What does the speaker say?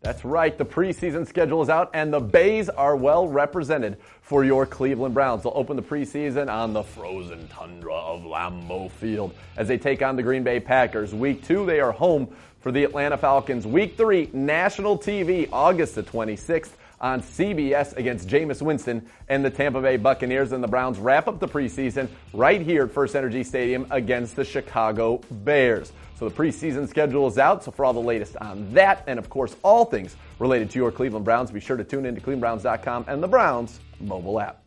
That's right. The preseason schedule is out, and the Bays are well represented for your Cleveland Browns. They'll open the preseason on the frozen tundra of Lambeau Field as they take on the Green Bay Packers. Week 2, they are home for the Atlanta Falcons. Week 3, national TV, August the 26th on CBS against Jameis Winston and the Tampa Bay Buccaneers. And the Browns wrap up the preseason right here at First Energy Stadium against the Chicago Bears. So the preseason schedule is out. So for all the latest on that and, of course, all things related to your Cleveland Browns, be sure to tune in to clevelandbrowns.com and the Browns mobile app.